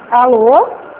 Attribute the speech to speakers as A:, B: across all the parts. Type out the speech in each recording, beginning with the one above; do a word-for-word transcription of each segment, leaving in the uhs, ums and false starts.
A: Alô?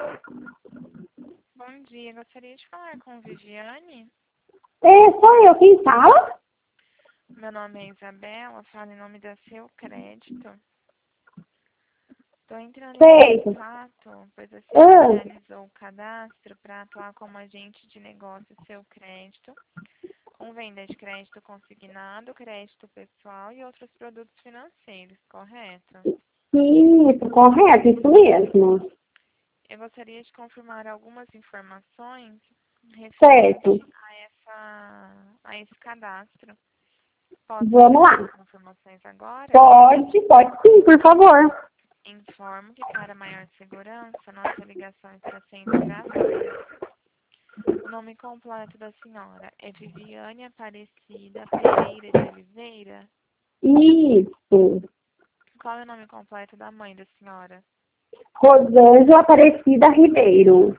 B: Bom dia, gostaria de falar com Viviane.
A: É, sou eu, quem fala?
B: Meu nome é Isabela, falo em nome da Seu Crédito. Estou entrando em
A: Sei.
B: contato, pois a senhora
A: Ah,
B: realizou o cadastro para atuar como agente de negócio Seu Crédito, com venda de crédito consignado, crédito pessoal e outros produtos financeiros, correto?
A: isso, correto, isso mesmo.
B: Eu gostaria de confirmar algumas informações
A: Certo.
B: referente a, essa, a esse cadastro. Posso
A: Vamos
B: fazer
A: lá.
B: essas informações agora?
A: Pode, pode sim, por favor.
B: Informo que, para maior segurança, nossa ligação está sendo gravada. O nome completo da senhora é Viviane Aparecida Pereira de Oliveira.
A: Isso.
B: Qual é o nome completo da mãe da senhora?
A: Rosângela Aparecida Ribeiro.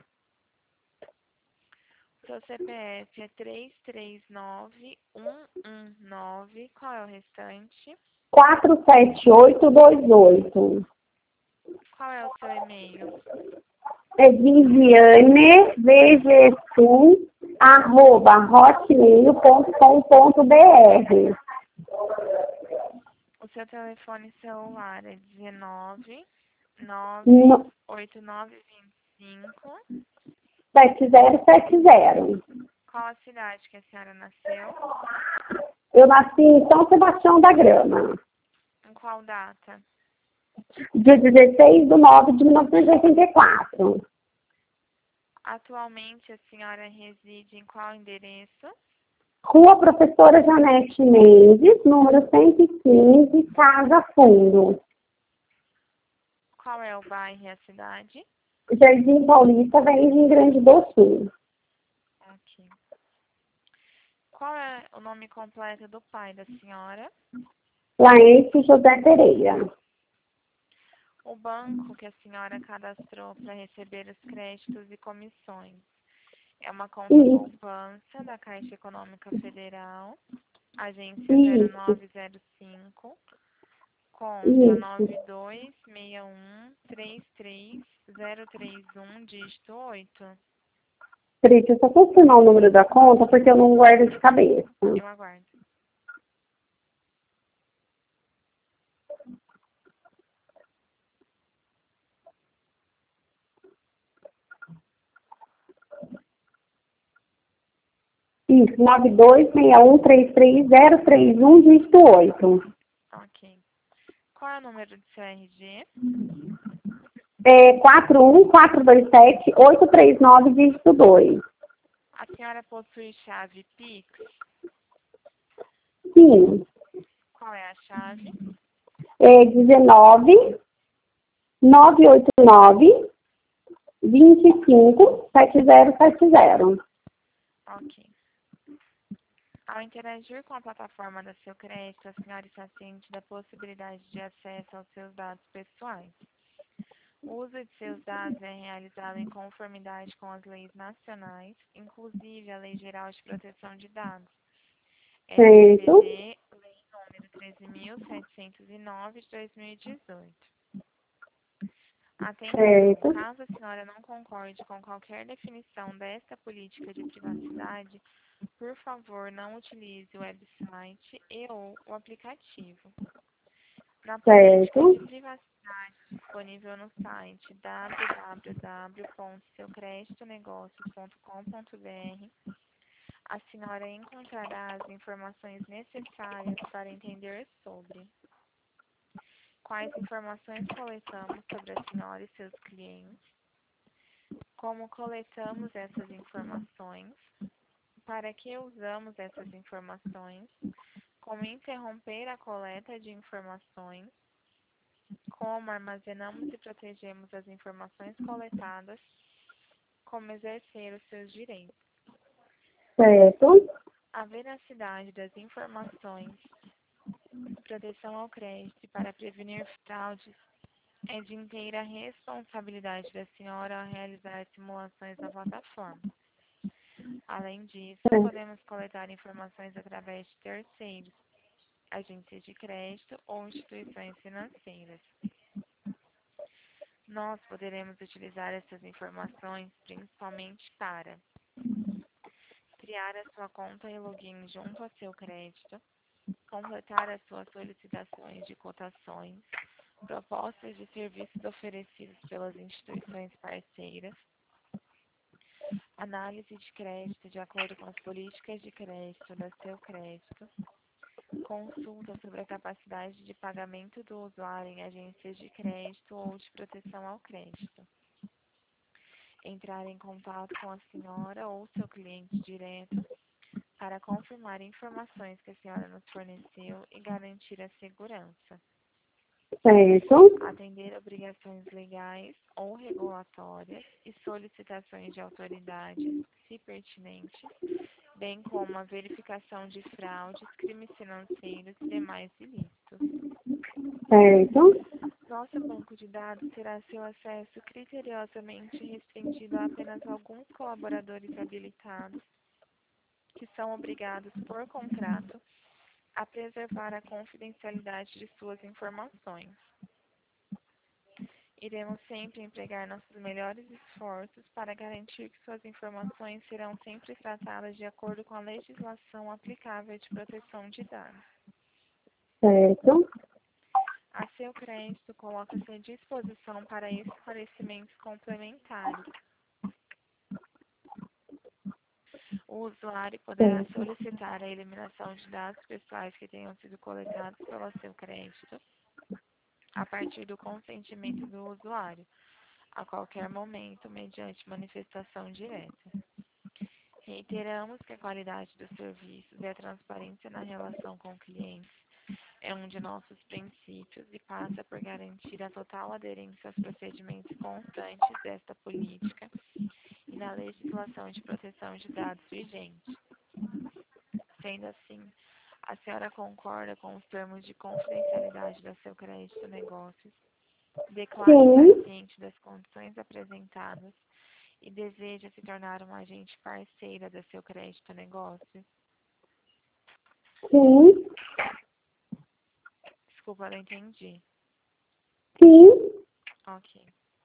B: Seu C P F é três três nove um um nove. Qual é o restante?
A: quatro sete oito dois oito.
B: Qual é o seu e-mail?
A: É Viviane V G Sul, arroba hotmail ponto com ponto br.
B: O seu telefone celular é dezenove, nove,
A: No-
B: oito nove dois cinco.
A: sete zero sete zero.
B: Qual a cidade que a senhora nasceu?
A: Eu nasci em São Sebastião da Grama,
B: Em qual data?
A: dia dezesseis de nove de mil novecentos e oitenta e quatro.
B: Atualmente a senhora reside em qual endereço?
A: Rua Professora Janete Mendes, número cento e quinze, Casa Fundo,
B: Qual é o bairro e a cidade?
A: Jardim Paulista, Rio Grande do Sul.
B: Ok. Qual é o nome completo do pai da senhora?
A: Laerte José Pereira.
B: O banco que a senhora cadastrou para receber os créditos e comissões é uma conta
A: Isso,
B: poupança da Caixa Econômica Federal, agência zero
A: isso,
B: nove zero cinco, conta nove
A: isso.
B: dois seis um três três zero três um, dígito oito.
A: Peraí, deixa eu só confirmar o número da conta, porque eu não guardo de cabeça.
B: Eu aguardo.
A: Isso, nove dois seis um três três zero três um, dígito oito.
B: Ok. Qual é o número do seu R G?
A: É quatro um quatro dois sete oito três nove, dígito dois.
B: A senhora possui chave Pix?
A: Sim,
B: Qual é a chave?
A: é dezenove, nove oito nove, vinte e cinco, sete zero sete zero.
B: Ok. Ao interagir com a plataforma da Seu Crédito, a senhora está ciente da possibilidade de acesso aos seus dados pessoais. O uso de seus dados é realizado em conformidade com as leis nacionais, inclusive a Lei Geral de Proteção de Dados,
A: Certo,
B: L G P D, Lei número treze mil setecentos e nove de dois mil e dezoito. Atenção,
A: certo,
B: caso a senhora não concorde com qualquer definição desta política de privacidade, por favor, não utilize o website e ou o aplicativo. Na política de
A: certo,
B: privacidade disponível no site w w w ponto seu crédito negócios ponto com ponto br, a senhora encontrará as informações necessárias para entender sobre quais informações coletamos sobre a senhora e seus clientes, como coletamos essas informações, para que usamos essas informações, como interromper a coleta de informações, como armazenamos e protegemos as informações coletadas, como exercer os seus direitos.
A: certo,
B: A veracidade das informações, proteção ao crédito e para prevenir fraudes é de inteira responsabilidade da senhora ao realizar simulações na plataforma. Além disso,
A: certo.
B: podemos coletar informações através de terceiros, agências de crédito ou instituições financeiras. Nós poderemos utilizar essas informações principalmente para criar a sua conta e login junto a seu crédito, completar as suas solicitações de cotações, propostas de serviços oferecidos pelas instituições parceiras, análise de crédito de acordo com as políticas de crédito da seu crédito, consulta sobre a capacidade de pagamento do usuário em agências de crédito ou de proteção ao crédito, entrar em contato com a senhora ou seu cliente direto para confirmar informações que a senhora nos forneceu e garantir a segurança.
A: Certo.
B: Atender obrigações legais ou regulatórias e solicitações de autoridades, se pertinentes, bem como a verificação de fraudes, crimes financeiros e demais ilícitos.
A: Certo.
B: Nosso banco de dados terá seu acesso criteriosamente restringido a apenas alguns colaboradores habilitados, que são obrigados por contrato a preservar a confidencialidade de suas informações. Iremos sempre empregar nossos melhores esforços para garantir que suas informações serão sempre tratadas de acordo com a legislação aplicável de proteção de dados.
A: Certo.
B: A seu crédito, coloca-se à disposição para esclarecimentos complementares. O usuário poderá solicitar a eliminação de dados pessoais que tenham sido coletados pelo seu crédito a partir do consentimento do usuário, a qualquer momento, mediante manifestação direta. Reiteramos que a qualidade dos serviços e a transparência na relação com clientes é um de nossos princípios e passa por garantir a total aderência aos procedimentos constantes desta política e na legislação de proteção de dados vigente. Sendo assim, a senhora concorda com os termos de confidencialidade do seu crédito negócios, declara-se ciente das condições apresentadas e deseja se tornar uma agente parceira do seu crédito negócio?
A: Sim.
B: Desculpa, não entendi.
A: Sim.
B: Ok.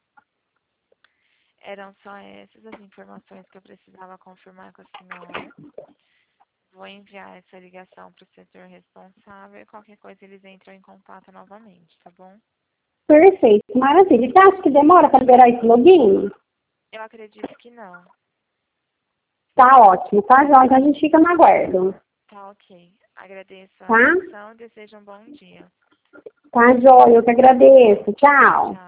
B: Eram só essas as informações que eu precisava confirmar com a senhora. Vou enviar essa ligação para o setor responsável e qualquer coisa eles entram em contato novamente, tá bom?
A: Perfeito. Maravilha. Você acha que demora para liberar esse login?
B: Eu acredito que não.
A: Tá ótimo, tá, Jorge? A gente fica no aguardo.
B: Tá ok. Agradeço a
A: Tá?
B: atenção e desejo um bom dia.
A: Tá, Jóia. Eu que agradeço. Tchau.
B: Tchau.